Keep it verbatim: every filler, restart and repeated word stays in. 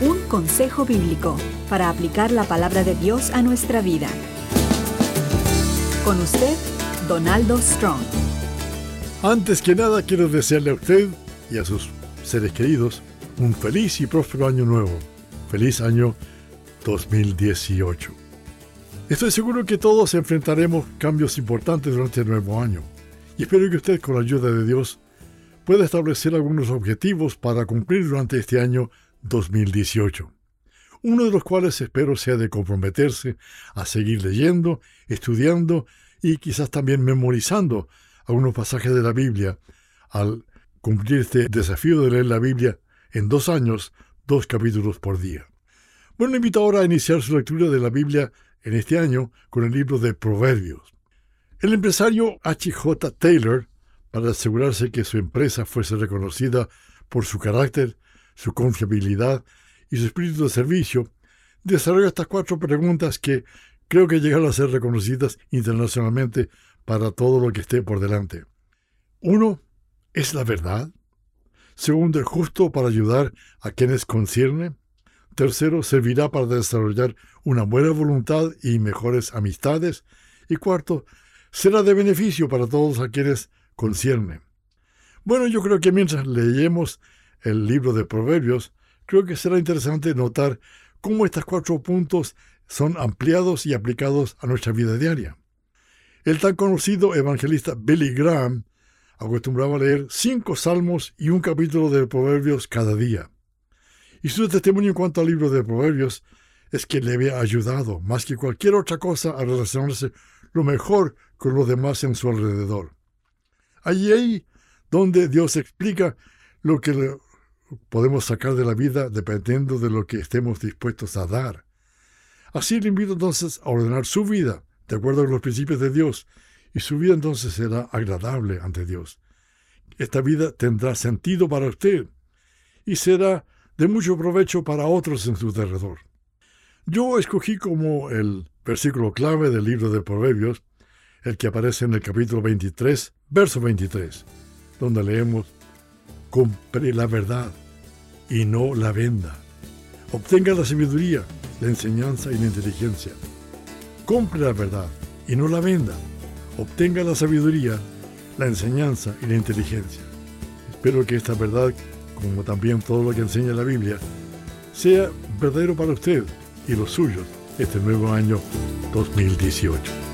Un consejo bíblico para aplicar la palabra de Dios a nuestra vida. Con usted, Donaldo Strong. Antes que nada, quiero desearle a usted y a sus seres queridos un feliz y próspero año nuevo. Feliz año dos mil dieciocho. Estoy seguro que todos enfrentaremos cambios importantes durante el nuevo año. Y espero que usted, con la ayuda de Dios, pueda establecer algunos objetivos para cumplir durante este año dos mil dieciocho. Uno de los cuales espero sea de comprometerse a seguir leyendo, estudiando y quizás también memorizando algunos pasajes de la Biblia al cumplir este desafío de leer la Biblia en dos años, dos capítulos por día. Bueno, le invito ahora a iniciar su lectura de la Biblia en este año con el libro de Proverbios. El empresario H J Taylor, para asegurarse que su empresa fuese reconocida por su carácter, su confiabilidad y su espíritu de servicio, desarrolla estas cuatro preguntas que creo que llegarán a ser reconocidas internacionalmente para todo lo que esté por delante. Uno, ¿es la verdad? Segundo, ¿es justo para ayudar a quienes concierne? Tercero, ¿servirá para desarrollar una buena voluntad y mejores amistades? Y cuarto, ¿será de beneficio para todos a quienes concierne? Bueno, yo creo que mientras leemos el libro de Proverbios, creo que será interesante notar cómo estos cuatro puntos son ampliados y aplicados a nuestra vida diaria. El tan conocido evangelista Billy Graham acostumbraba a leer cinco salmos y un capítulo de Proverbios cada día. Y su testimonio en cuanto al libro de Proverbios es que le había ayudado, más que cualquier otra cosa, a relacionarse lo mejor con los demás en su alrededor. Allí ahí donde Dios explica lo que le podemos sacar de la vida dependiendo de lo que estemos dispuestos a dar. Así le invito entonces a ordenar su vida de acuerdo con los principios de Dios, y su vida entonces será agradable ante Dios. Esta vida tendrá sentido para usted y será de mucho provecho para otros en su derredor. Yo escogí como el versículo clave del libro de Proverbios el que aparece en el capítulo veintitrés, verso veintitrés, donde leemos: compre la verdad y no la venda. Obtenga la sabiduría, la enseñanza y la inteligencia. Compre la verdad y no la venda. Obtenga la sabiduría, la enseñanza y la inteligencia. Espero que esta verdad, como también todo lo que enseña la Biblia, sea verdadero para usted y los suyos este nuevo año dos mil dieciocho.